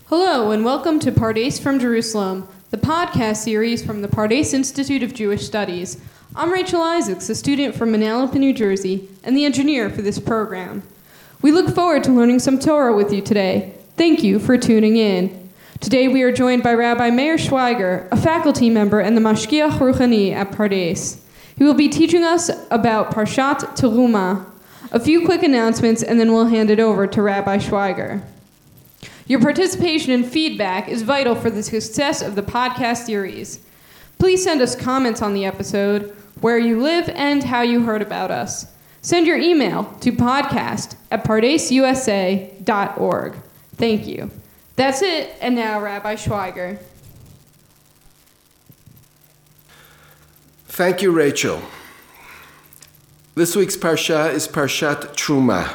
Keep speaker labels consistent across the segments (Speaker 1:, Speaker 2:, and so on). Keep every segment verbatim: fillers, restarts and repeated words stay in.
Speaker 1: Hello, and welcome to Pardes from Jerusalem, the podcast series from the Pardes Institute of Jewish Studies. I'm Rachel Isaacs, a student from Manalapan, New Jersey, and the engineer for this program. We look forward to learning some Torah with you today. Thank you for tuning in. Today we are joined by Rabbi Meir Schweiger, a faculty member and the Mashgiach Ruchani at Pardes. He will be teaching us about Parshat Terumah. A few quick announcements, and then we'll hand it over to Rabbi Schweiger. Your participation and feedback is vital for the success of the podcast series. Please send us comments on the episode, where you live, and how you heard about us. Send your email to podcast at pardesusa dot org. Thank you. That's it, and now Rabbi Schweiger.
Speaker 2: Thank you, Rachel. This week's Parsha is Parshat Terumah.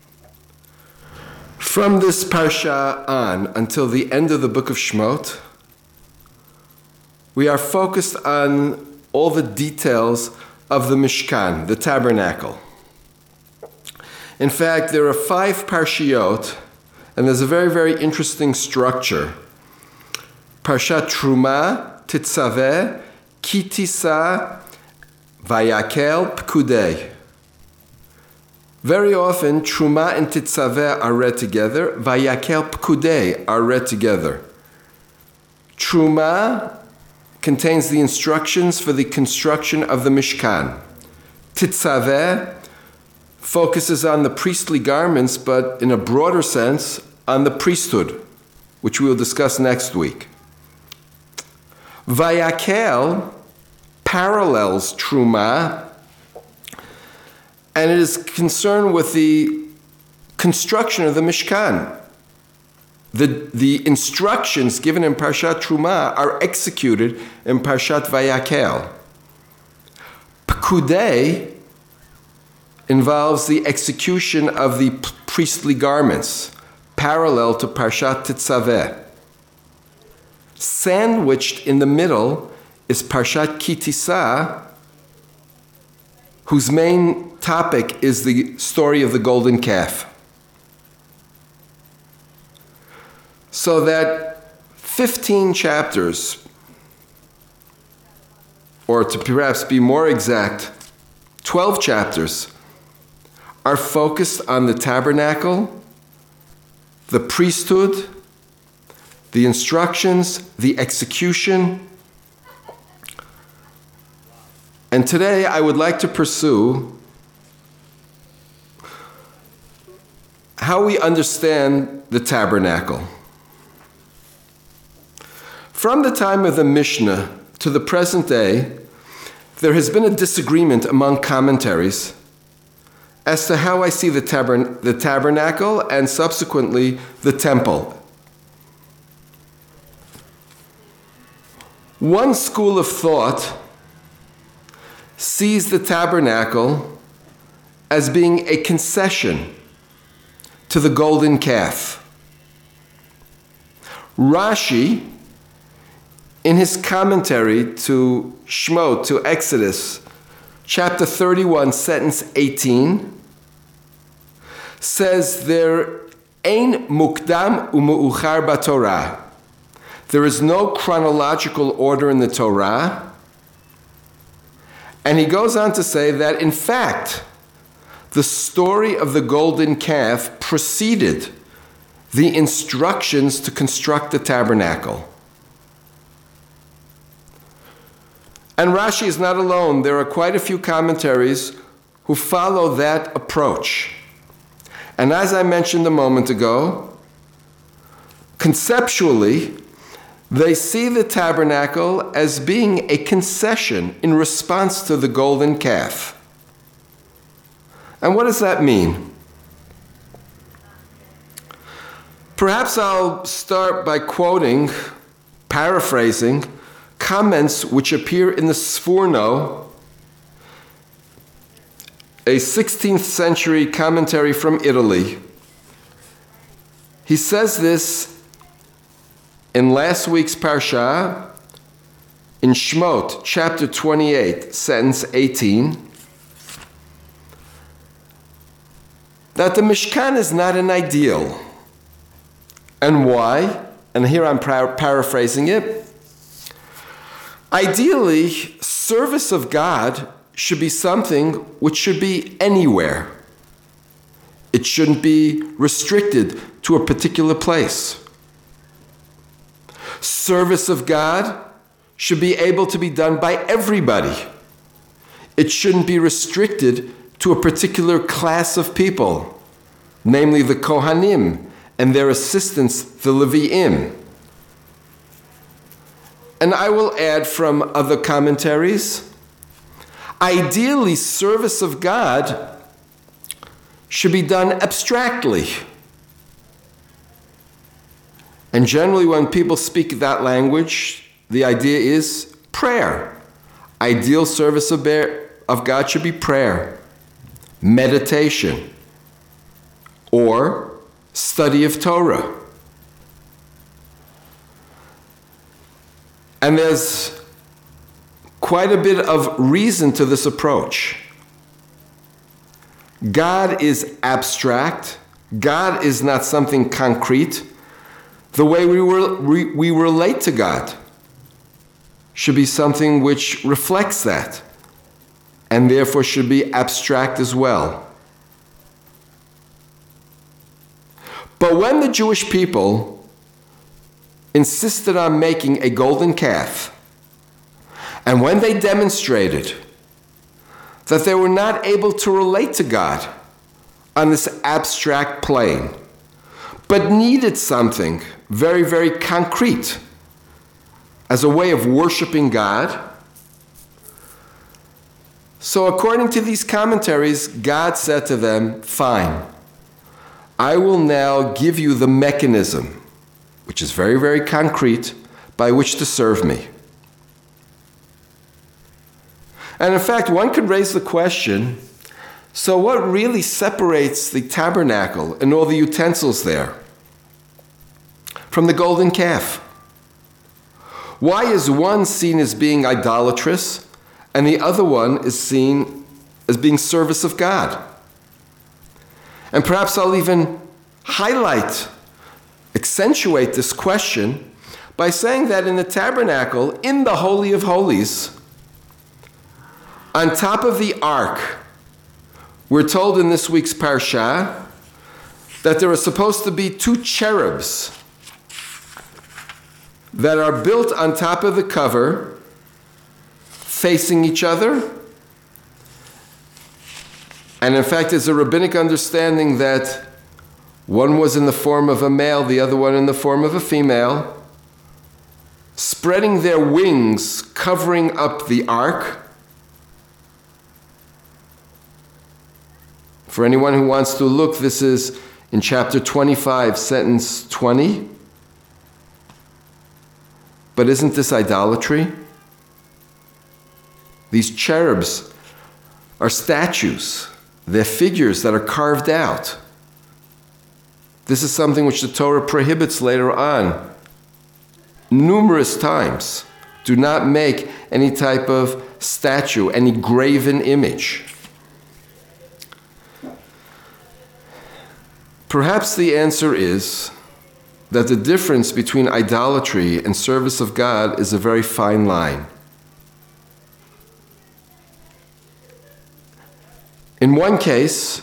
Speaker 2: From this Parsha on until the end of the book of Shemot, we are focused on all the details of the Mishkan, the tabernacle. In fact, there are five Parshiot, and there's a very, very interesting structure. Parshat Terumah, Tetzaveh, Ki Tisa, Vayakel, Pekudei. Very often, Terumah and Tetzaveh are read together. Vayakel, Pekudei are read together. Terumah contains the instructions for the construction of the Mishkan. Tetzaveh focuses on the priestly garments, but in a broader sense, on the priesthood, which we will discuss next week. Vayakel parallels Terumah, and it is concerned with the construction of the Mishkan. The, the instructions given in Parshat Terumah are executed in Parshat Vayakel. Pekudei involves the execution of the priestly garments, parallel to Parshat Tetzaveh. Sandwiched in the middle is Parshat Ki Tisa, whose main topic is the story of the golden calf. So that fifteen chapters, or to perhaps be more exact, twelve chapters, are focused on the tabernacle, the priesthood, the instructions, the execution. And today I would like to pursue how we understand the tabernacle. From the time of the Mishnah to the present day, there has been a disagreement among commentaries as to how I see the, tabern- the tabernacle and subsequently the temple. One school of thought sees the tabernacle as being a concession to the golden calf. Rashi, in his commentary to Shemot, to Exodus, chapter thirty-one, sentence eighteen, says there ein mukdam u'mu'uchar b'Torah. There is no chronological order in the Torah. And he goes on to say that, in fact, the story of the golden calf preceded the instructions to construct the tabernacle. And Rashi is not alone. There are quite a few commentaries who follow that approach. And as I mentioned a moment ago, conceptually, they see the tabernacle as being a concession in response to the golden calf. And what does that mean? Perhaps I'll start by quoting, paraphrasing, comments which appear in the Sforno, a sixteenth century commentary from Italy. He says this in last week's Parsha, in Shemot, chapter twenty-eight, sentence eighteen, that the Mishkan is not an ideal. And why? and here I'm par- paraphrasing it, ideally, service of God should be something which should be anywhere. It shouldn't be restricted to a particular place. Service of God should be able to be done by everybody. It shouldn't be restricted to a particular class of people, namely the Kohanim and their assistants, the Levi'im. And I will add from other commentaries, ideally, service of God should be done abstractly. And generally, when people speak that language, the idea is prayer. Ideal service of, bear, of God should be prayer, meditation, or study of Torah. And there's quite a bit of reason to this approach. God is abstract. God is not something concrete. The way we, re- we, we relate to God should be something which reflects that, and therefore should be abstract as well. But when the Jewish people insisted on making a golden calf, and when they demonstrated that they were not able to relate to God on this abstract plane, but needed something very, very concrete as a way of worshiping God. So according to these commentaries, God said to them, fine, I will now give you the mechanism, which is very, very concrete, by which to serve me. And in fact, one could raise the question, so what really separates the tabernacle and all the utensils there from the golden calf? Why is one seen as being idolatrous and the other one is seen as being service of God? And perhaps I'll even highlight, accentuate this question by saying that in the tabernacle, in the Holy of Holies, on top of the ark, we're told in this week's parsha that there are supposed to be two cherubs that are built on top of the cover, facing each other. And in fact, there's a rabbinic understanding that one was in the form of a male, the other one in the form of a female, spreading their wings, covering up the ark. For anyone who wants to look, this is in chapter twenty-five, sentence twenty. But isn't this idolatry? These cherubs are statues. They're figures that are carved out. This is something which the Torah prohibits later on numerous times. Do not make any type of statue, any graven image. Perhaps the answer is that the difference between idolatry and service of God is a very fine line. In one case,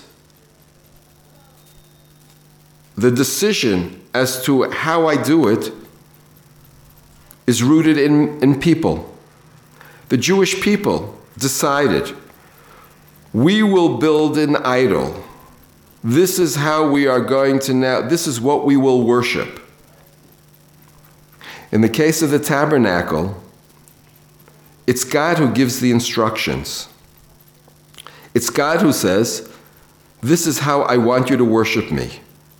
Speaker 2: the decision as to how I do it is rooted in, in people. The Jewish people decided, we will build an idol. This is how we are going to now, this is what we will worship. In the case of the tabernacle, it's God who gives the instructions. It's God who says, this is how I want you to worship me.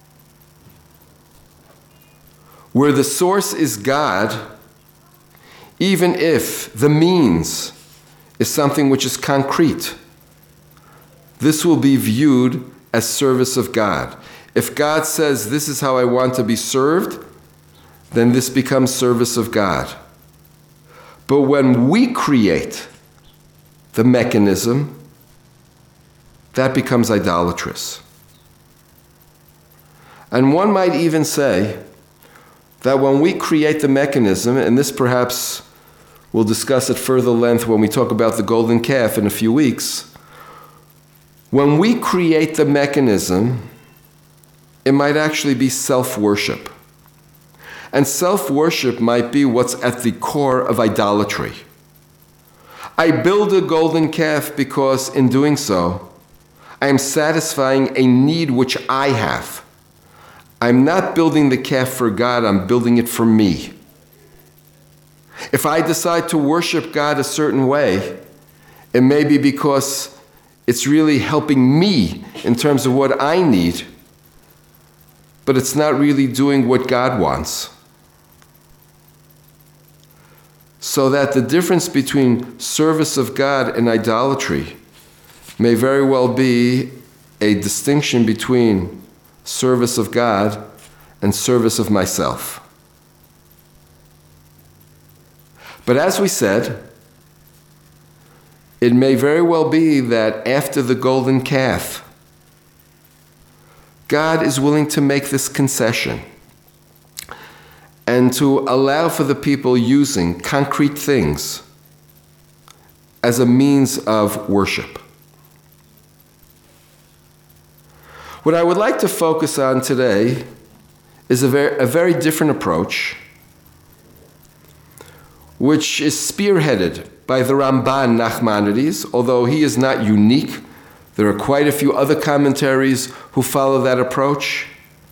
Speaker 2: Where the source is God, even if the means is something which is concrete, this will be viewed as service of God. If God says, this is how I want to be served, then this becomes service of God. But when we create the mechanism, that becomes idolatrous. And one might even say that when we create the mechanism, and this perhaps we'll discuss at further length when we talk about the golden calf in a few weeks, when we create the mechanism, it might actually be self-worship. And self-worship might be what's at the core of idolatry. I build a golden calf because in doing so, I am satisfying a need which I have. I'm not building the calf for God, I'm building it for me. If I decide to worship God a certain way, it may be because it's really helping me in terms of what I need, but it's not really doing what God wants. So that the difference between service of God and idolatry may very well be a distinction between service of God and service of myself. But as we said, it may very well be that after the golden calf, God is willing to make this concession and to allow for the people using concrete things as a means of worship. What I would like to focus on today is a very, a very different approach, which is spearheaded by the Ramban Nachmanides, although he is not unique. There are quite a few other commentaries who follow that approach.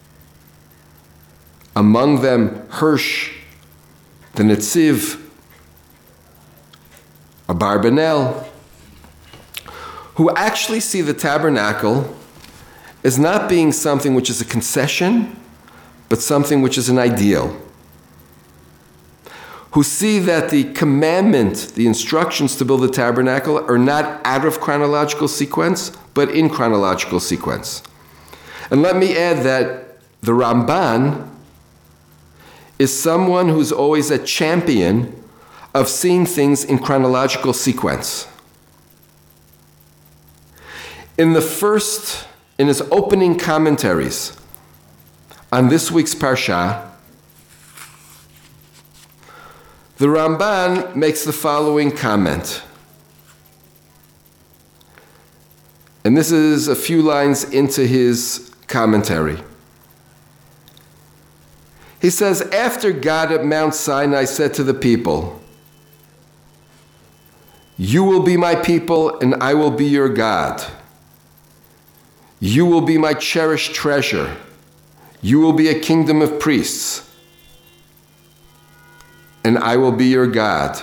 Speaker 2: Among them, Hirsch, the Netziv, Abarbanel, who actually see the tabernacle as not being something which is a concession, but something which is an ideal. Who see that the commandment, the instructions to build the tabernacle are not out of chronological sequence, but in chronological sequence. And let me add that the Ramban is someone who's always a champion of seeing things in chronological sequence. In the first, in his opening commentaries on this week's Parsha, the Ramban makes the following comment. And this is a few lines into his commentary. He says, after God at Mount Sinai said to the people, "You will be my people and I will be your God. You will be my cherished treasure. You will be a kingdom of priests. And I will be your God."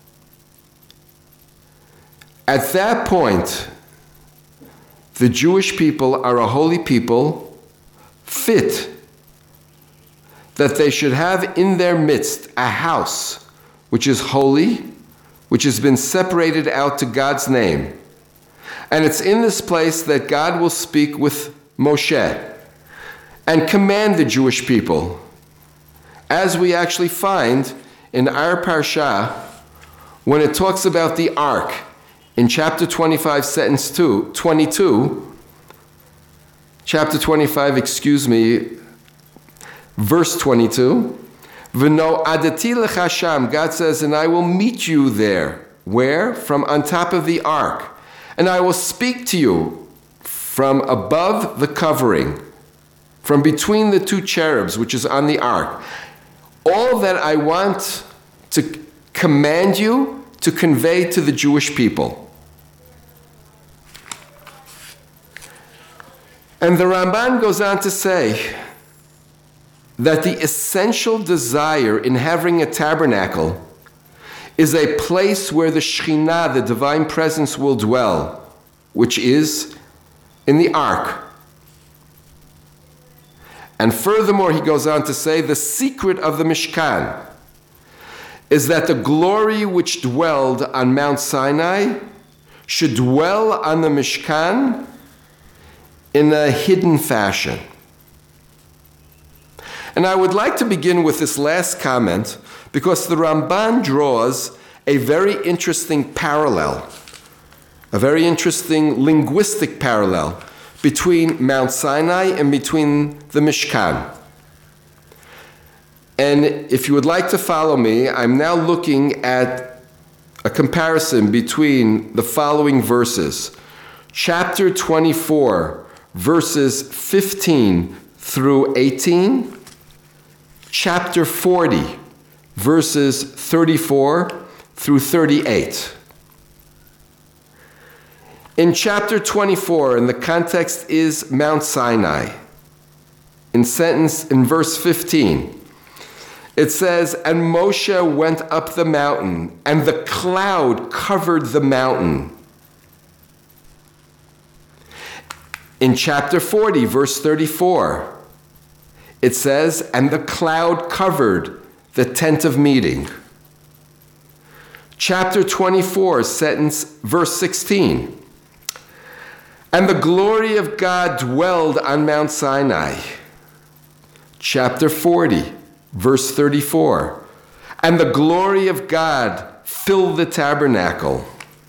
Speaker 2: At that point, the Jewish people are a holy people, fit that they should have in their midst a house which is holy, which has been separated out to God's name. And it's in this place that God will speak with Moshe and command the Jewish people, as we actually find in our Parsha when it talks about the ark in chapter twenty-five, sentence two, twenty-two, chapter twenty-five, excuse me, verse twenty-two, V'no adati lecha sham, God says, and I will meet you there. Where? From on top of the ark. And I will speak to you from above the covering, from between the two cherubs, which is on the ark. All that I want to command you to convey to the Jewish people. And the Ramban goes on to say that the essential desire in having a tabernacle is a place where the Shekhinah, the divine presence, will dwell, which is in the ark. And furthermore, he goes on to say, the secret of the Mishkan is that the glory which dwelled on Mount Sinai should dwell on the Mishkan in a hidden fashion. And I would like to begin with this last comment because the Ramban draws a very interesting parallel, a very interesting linguistic parallel between Mount Sinai and between the Mishkan. And if you would like to follow me, I'm now looking at a comparison between the following verses. Chapter twenty-four, verses fifteen through eighteen. Chapter forty, verses thirty-four through thirty-eight. In chapter twenty-four, and the context is Mount Sinai, in sentence in verse fifteen, it says, "And Moshe went up the mountain, and the cloud covered the mountain." In chapter forty, verse thirty-four, it says, "And the cloud covered the tent of meeting." Chapter twenty-four, sentence, verse sixteen, "And the glory of God dwelled on Mount Sinai." Chapter forty, verse thirty-four, "And the glory of God filled the tabernacle."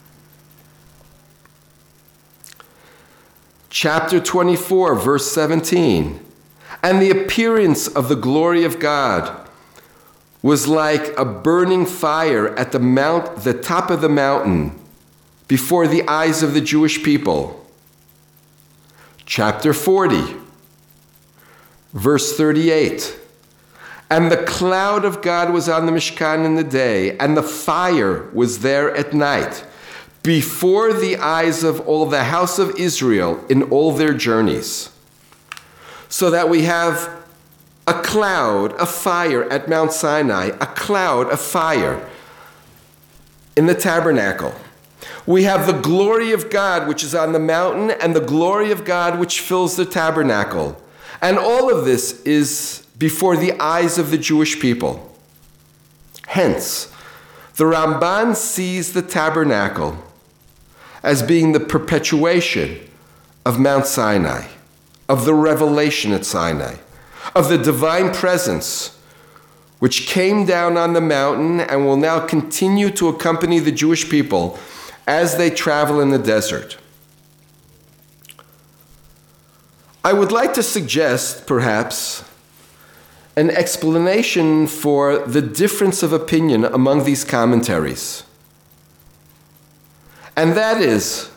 Speaker 2: Chapter twenty-four, verse seventeen, "And the appearance of the glory of God was like a burning fire at the mount, the top of the mountain, before the eyes of the Jewish people." Chapter forty, verse thirty-eight, "And the cloud of God was on the Mishkan in the day, and the fire was there at night, before the eyes of all the house of Israel in all their journeys." So that we have a cloud, a fire at Mount Sinai, a cloud, a fire in the tabernacle. We have the glory of God which is on the mountain, and the glory of God which fills the tabernacle. And all of this is before the eyes of the Jewish people. Hence, the Ramban sees the tabernacle as being the perpetuation of Mount Sinai, of the revelation at Sinai, of the divine presence which came down on the mountain and will now continue to accompany the Jewish people as they travel in the desert. I would like to suggest, perhaps, an explanation for the difference of opinion among these commentaries. And that is,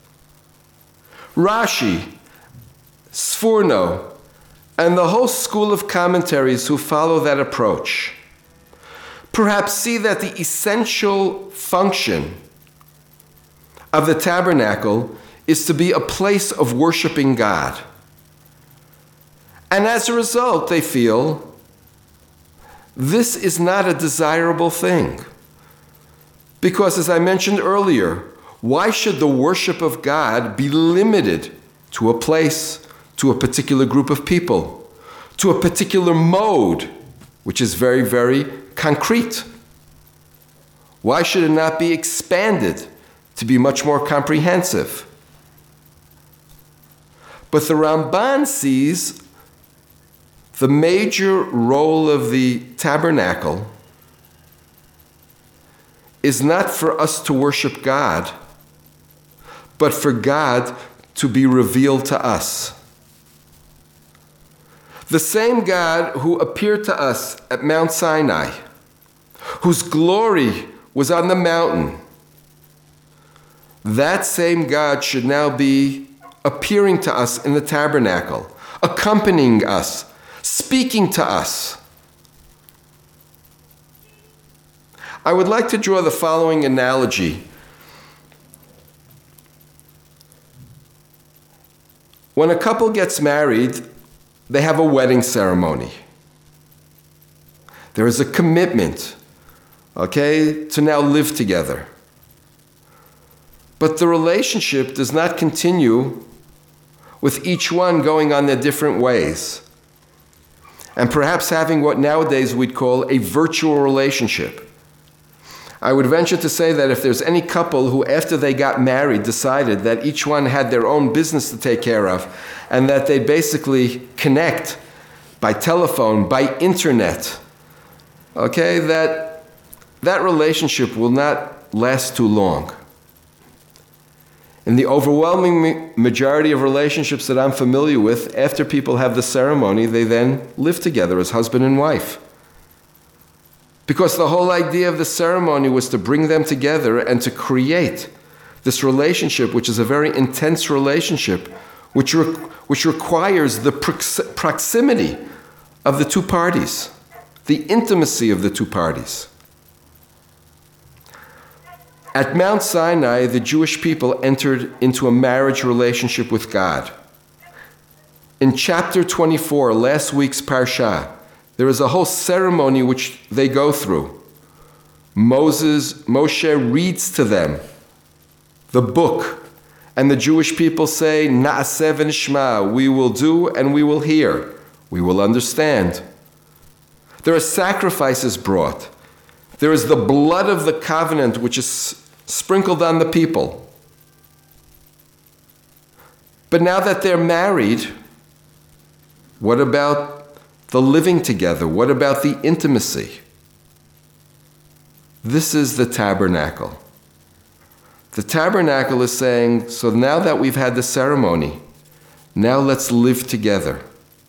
Speaker 2: Rashi, Sforno, and the whole school of commentaries who follow that approach perhaps see that the essential function of the tabernacle is to be a place of worshiping God. And as a result, they feel this is not a desirable thing. Because, as I mentioned earlier, why should the worship of God be limited to a place, to a particular group of people, to a particular mode, which is very, very concrete? Why should it not be expanded to be much more comprehensive? But the Ramban sees the major role of the tabernacle is not for us to worship God, but for God to be revealed to us. The same God who appeared to us at Mount Sinai, whose glory was on the mountain, that same God should now be appearing to us in the tabernacle, accompanying us, speaking to us. I would like to draw the following analogy. When a couple gets married, they have a wedding ceremony. There is a commitment, okay, to now live together. But the relationship does not continue with each one going on their different ways, and perhaps having what nowadays we'd call a virtual relationship. I would venture to say that if there's any couple who, after they got married, decided that each one had their own business to take care of, and that they basically connect by telephone, by internet, okay, that that relationship will not last too long. In the overwhelming majority of relationships that I'm familiar with, after people have the ceremony, they then live together as husband and wife. Because the whole idea of the ceremony was to bring them together and to create this relationship, which is a very intense relationship, which, re- which requires the prox- proximity of the two parties, the intimacy of the two parties. At Mount Sinai, the Jewish people entered into a marriage relationship with God. In chapter twenty-four, last week's Parsha, there is a whole ceremony which they go through. Moses, Moshe reads to them the book, and the Jewish people say, Na'aseh v'nishma, we will do and we will hear, we will understand. There are sacrifices brought. There is the blood of the covenant which is sprinkled on the people. But now that they're married, what about the living together? What about the intimacy? This is the tabernacle. The tabernacle is saying, so now that we've had the ceremony, now let's live together.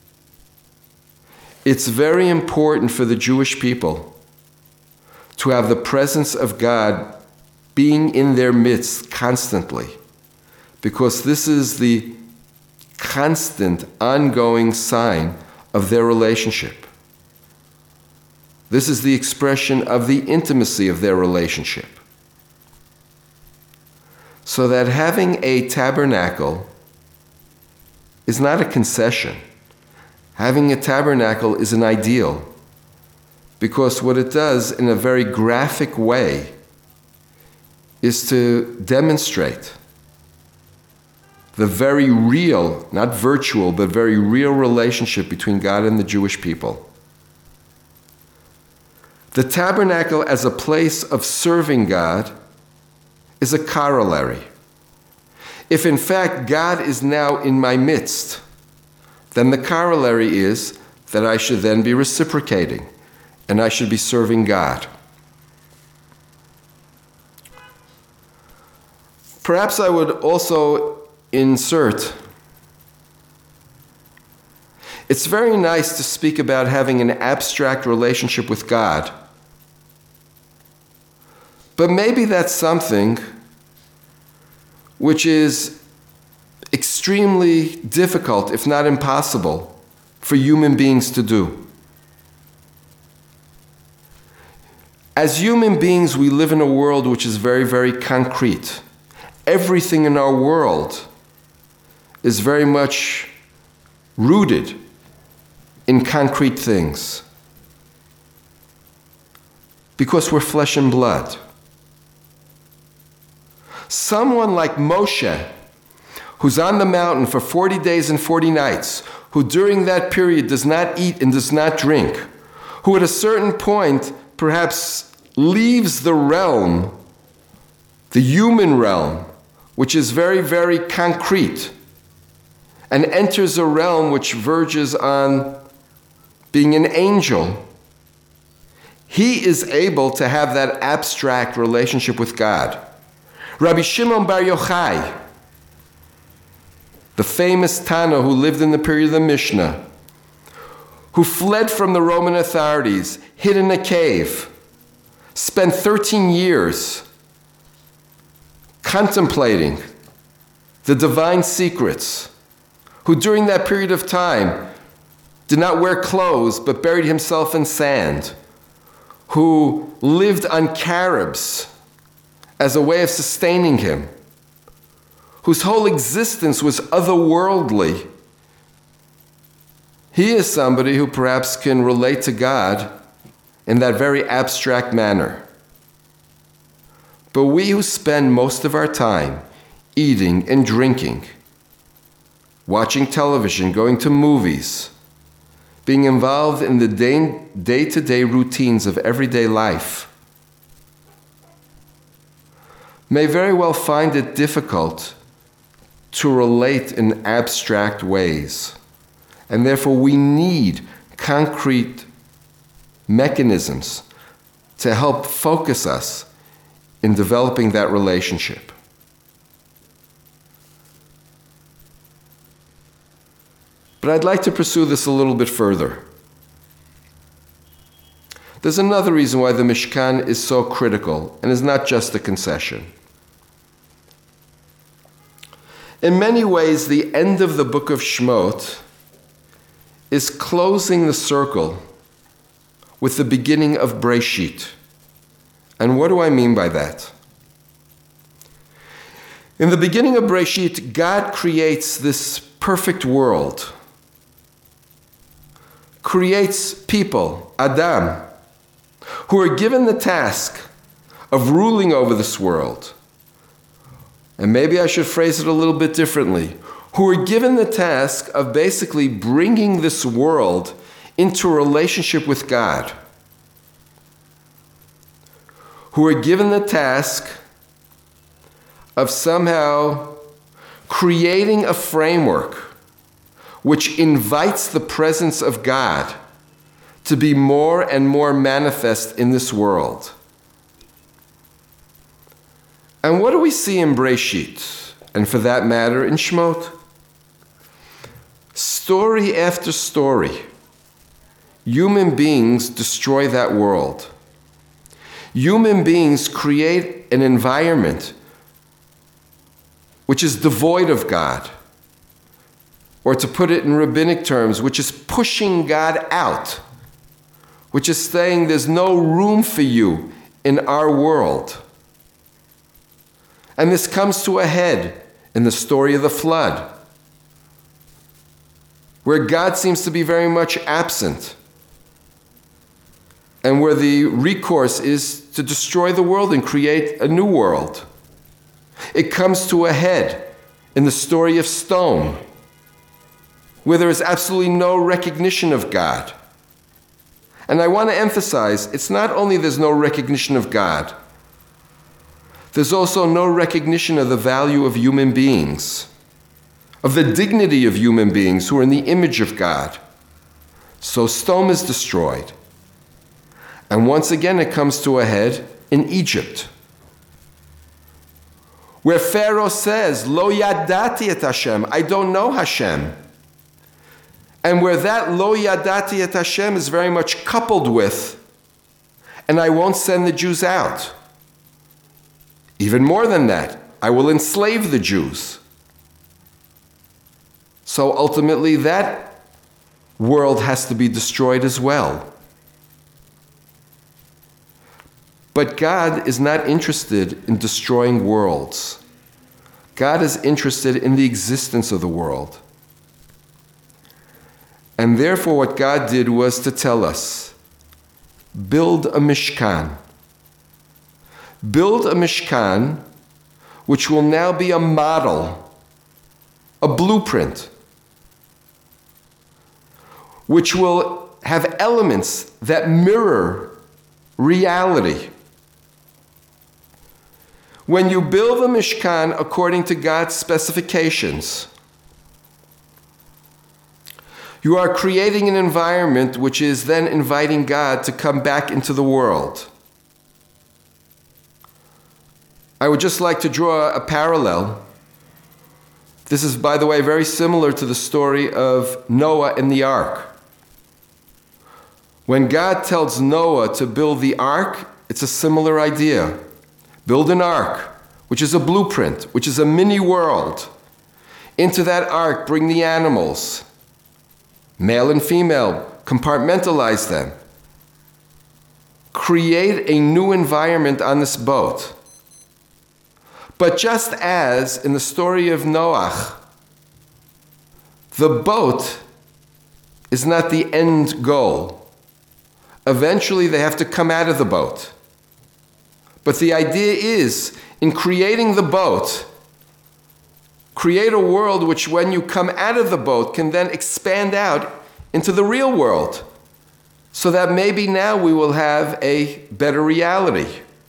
Speaker 2: It's very important for the Jewish people to have the presence of God being in their midst constantly, because this is the constant, ongoing sign of their relationship. This is the expression of the intimacy of their relationship. So that having a tabernacle is not a concession. Having a tabernacle is an ideal, because what it does in a very graphic way is to demonstrate the very real, not virtual, but very real relationship between God and the Jewish people. The tabernacle as a place of serving God is a corollary. If in fact God is now in my midst, then the corollary is that I should then be reciprocating and I should be serving God. Perhaps I would also insert, it's very nice to speak about having an abstract relationship with God, but maybe that's something which is extremely difficult, if not impossible, for human beings to do. As human beings, we live in a world which is very, very concrete. Everything in our world is very much rooted in concrete things, because we're flesh and blood. Someone like Moshe, who's on the mountain for forty days and forty nights, who during that period does not eat and does not drink, who at a certain point perhaps leaves the realm, the human realm, which is very, very concrete, and enters a realm which verges on being an angel, he is able to have that abstract relationship with God. Rabbi Shimon Bar Yochai, the famous Tana who lived in the period of the Mishnah, who fled from the Roman authorities, hid in a cave, spent thirteen years contemplating the divine secrets, who during that period of time did not wear clothes but buried himself in sand, who lived on carobs as a way of sustaining him, whose whole existence was otherworldly. He is somebody who perhaps can relate to God in that very abstract manner. But we who spend most of our time eating and drinking, watching television, going to movies, being involved in the day, day-to-day routines of everyday life, may very well find it difficult to relate in abstract ways. And therefore we need concrete mechanisms to help focus us in developing that relationship. But I'd like to pursue this a little bit further. there's another reason why the Mishkan is so critical and is not just a concession. In many ways, the end of the book of Shemot is closing the circle with the beginning of Breshit. And what do I mean by that? In the beginning of Breshit, God creates this perfect world, creates people, Adam, who are given the task of ruling over this world. And maybe I should phrase it a little bit differently, who are given the task of basically bringing this world into a relationship with God, who are given the task of somehow creating a framework which invites the presence of God to be more and more manifest in this world. And what do we see in Breshit, and for that matter in Shemot? Story after story, human beings destroy that world. Human beings create an environment which is devoid of God, or to put it in rabbinic terms, which is pushing God out, which is saying there's no room for you in our world. And this comes to a head in the story of the flood, where God seems to be very much absent, and where the recourse is to destroy the world and create a new world. It comes to a head in the story of Sodom, where there is absolutely no recognition of God. And I want to emphasize, it's not only there's no recognition of God, there's also no recognition of the value of human beings, of the dignity of human beings who are in the image of God. So Sodom is destroyed. And once again it comes to a head in Egypt, where Pharaoh says, Lo yadati et Hashem, I don't know Hashem. And where that Lo yadati et Hashem is very much coupled with, and I won't send the Jews out. Even more than that, I will enslave the Jews. So ultimately that world has to be destroyed as well. But God is not interested in destroying worlds. God is interested in the existence of the world. And therefore what God did was to tell us, build a Mishkan. Build a Mishkan which will now be a model, a blueprint, which will have elements that mirror reality. When you build a Mishkan according to God's specifications, you are creating an environment which is then inviting God to come back into the world. I would just like to draw a parallel. This is, by the way, very similar to the story of Noah and the ark. When God tells Noah to build the ark, it's a similar idea. Build an ark, which is a blueprint, which is a mini world. Into that ark, bring the animals, male and female, compartmentalize them. Create a new environment on this boat. But just as in the story of Noah, the boat is not the end goal. Eventually they have to come out of the boat. But the idea is, in creating the boat, create a world which when you come out of the boat can then expand out into the real world, so that maybe now we will have a better reality.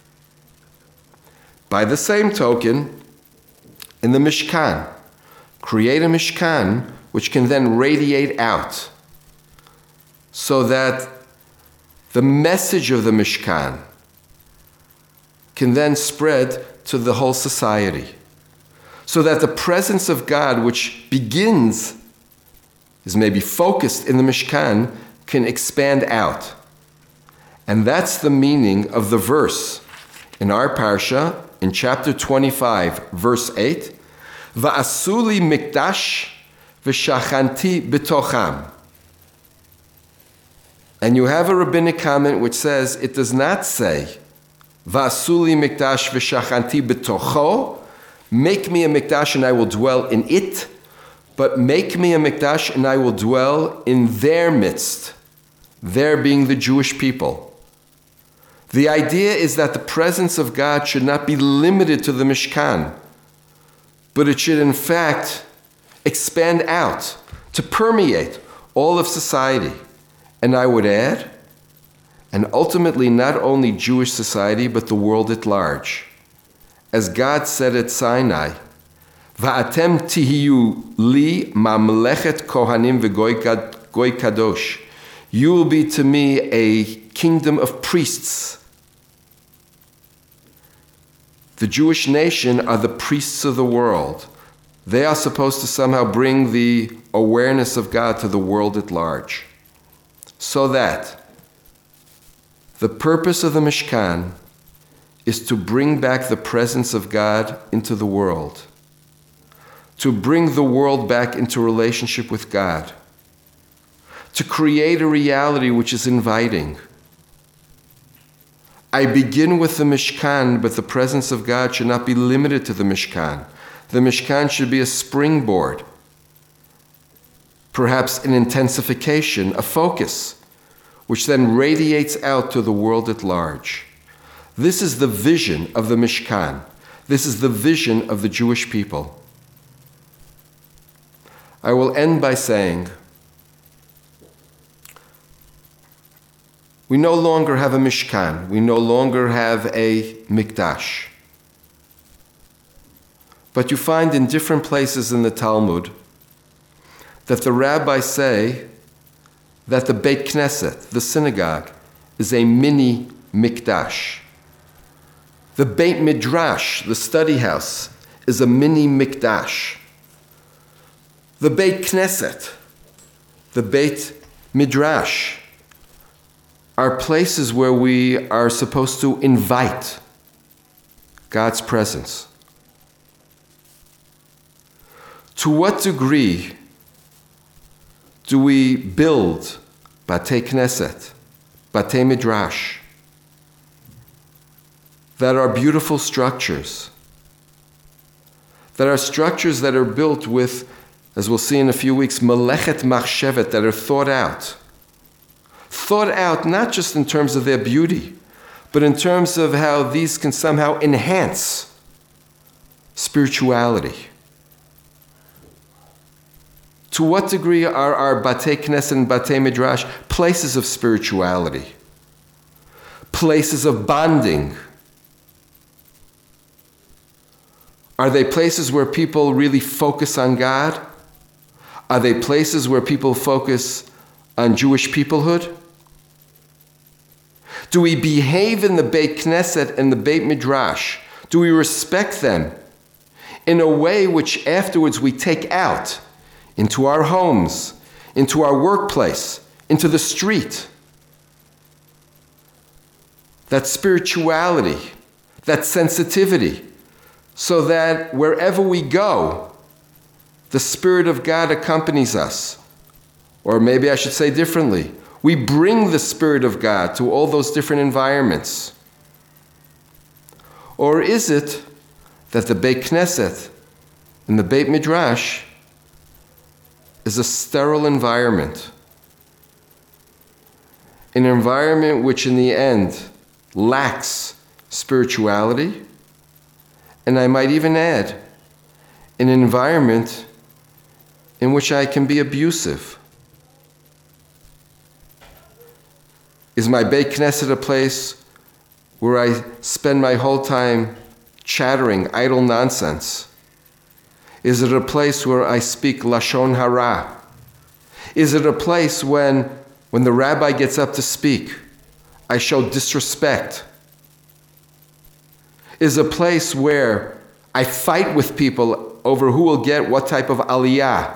Speaker 2: By the same token, in the Mishkan, create a Mishkan which can then radiate out, so that the message of the Mishkan can then spread to the whole society, so that the presence of God, which begins, is maybe focused in the Mishkan, can expand out. And that's the meaning of the verse in our parsha, in chapter twenty-five, verse eight, Va'asuli mikdash v'shachanti b'tocham. And you have a rabbinic comment which says it does not say, Va'asuli mikdash v'shachanti b'tocho, make me a mikdash and I will dwell in it, but make me a mikdash and I will dwell in their midst, their being the Jewish people. The idea is that the presence of God should not be limited to the Mishkan, but it should in fact expand out to permeate all of society. And I would add, and ultimately not only Jewish society, but the world at large. As God said at Sinai, Va'atem tihiyu li mamlechet kohanim v'goy kadosh. You will be to me a kingdom of priests. The Jewish nation are the priests of the world. They are supposed to somehow bring the awareness of God to the world at large. So that the purpose of the Mishkan is to bring back the presence of God into the world, to bring the world back into relationship with God, to create a reality which is inviting. I begin with the Mishkan, but the presence of God should not be limited to the Mishkan. The Mishkan should be a springboard, perhaps an intensification, a focus, which then radiates out to the world at large. This is the vision of the Mishkan. This is the vision of the Jewish people. I will end by saying, we no longer have a Mishkan. We no longer have a Mikdash. But you find in different places in the Talmud that the rabbis say that the Beit Knesset, the synagogue, is a mini Mikdash. The Beit Midrash, the study house, is a mini Mikdash. The Beit Knesset, the Beit Midrash, are places where we are supposed to invite God's presence. To what degree do we build Batei Knesset, Batei Midrash, that are beautiful structures, that are structures that are built with, as we'll see in a few weeks, Melechet Machshevet, that are thought out. Thought out not just in terms of their beauty, but in terms of how these can somehow enhance spirituality. To what degree are our Batei Knesset and Batei Midrash places of spirituality, places of bonding? Are they places where people really focus on God? Are they places where people focus on Jewish peoplehood? Do we behave in the Beit Knesset and the Beit Midrash? Do we respect them in a way which afterwards we take out into our homes, into our workplace, into the street? That spirituality, that sensitivity, so that wherever we go, the Spirit of God accompanies us. Or maybe I should say differently, we bring the Spirit of God to all those different environments. Or is it that the Beit Knesset and the Beit Midrash is a sterile environment, an environment which in the end lacks spirituality, and I might even add, an environment in which I can be abusive? Is my Beit Knesset a place where I spend my whole time chattering idle nonsense? Is it a place where I speak Lashon Hara? Is it a place when, when the rabbi gets up to speak, I show disrespect? Is a place where I fight with people over who will get what type of aliyah?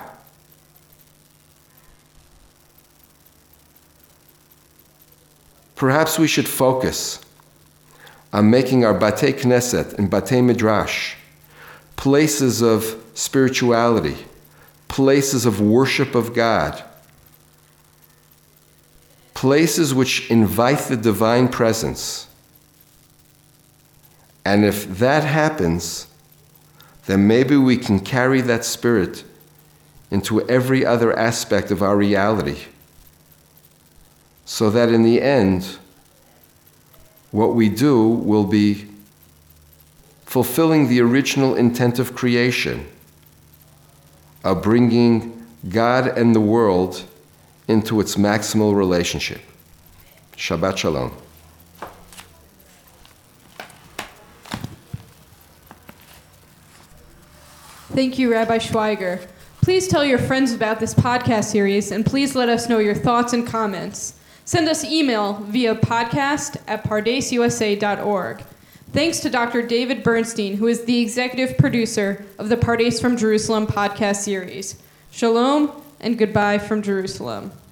Speaker 2: perhaps we should focus on making our Batei Knesset and Batei Midrash places of spirituality, places of worship of God, places which invite the divine presence. And if that happens, then maybe we can carry that spirit into every other aspect of our reality, so that in the end, what we do will be fulfilling the original intent of creation, of bringing God and the world into its maximal relationship. Shabbat Shalom.
Speaker 1: Thank you, Rabbi Schweiger. Please tell your friends about this podcast series, and please let us know your thoughts and comments. Send us email via podcast at pardes u s a dot org. Thanks to Doctor David Bernstein, who is the executive producer of the Pardes from Jerusalem podcast series. Shalom and goodbye from Jerusalem.